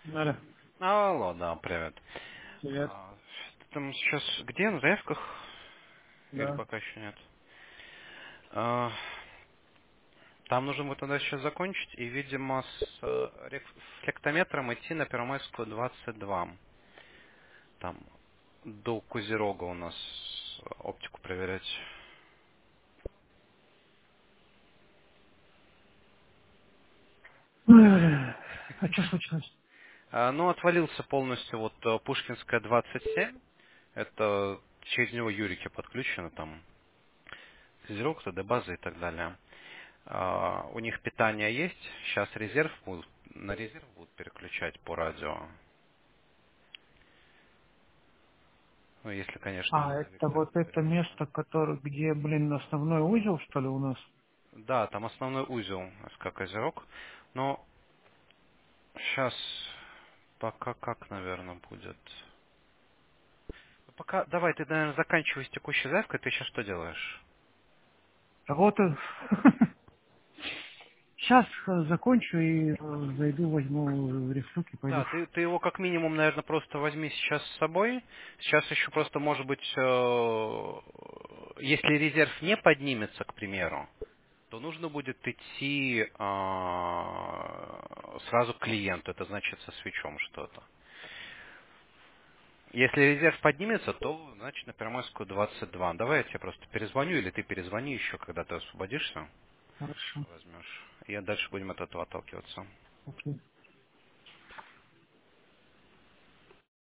Надо. Алло, да, привет. Привет. Ты там сейчас где? На заявках? Или Да. пока еще нет? А, Там нужно будет тогда сейчас закончить и, видимо, с рефлектометром идти на Первомайскую 22. Там до Козерога у нас оптику проверять. А что случилось? Ну, отвалился полностью вот Пушкинская 27. Это через него Юрики подключены там. Козерог, ТД база и так далее. У них питание есть. Сейчас резерв будут, на резерв будут переключать по радио. Ну, если, конечно, А, Елена это Викторовна вот это вернется. место, которое, где, блин, основной узел, что ли, у нас? Да, там основной узел СК Козерог. Но сейчас пока как, наверное, будет. Пока, давай, ты, наверное, заканчивай с текущей заявкой. Ты сейчас что делаешь? Работаю. Сейчас закончу и зайду, возьму рефлюк и пойду. Да, ты его как минимум, наверное, просто возьми сейчас с собой. Сейчас еще просто, может быть, если резерв не поднимется, к примеру, то нужно будет идти сразу к клиенту. Это значит со свечом что-то. Если резерв поднимется, то значит на Первомайскую 22. Давай я тебе просто перезвоню, или ты перезвони еще, когда ты освободишься, Хорошо. возьмешь. И дальше будем от этого отталкиваться. Окей.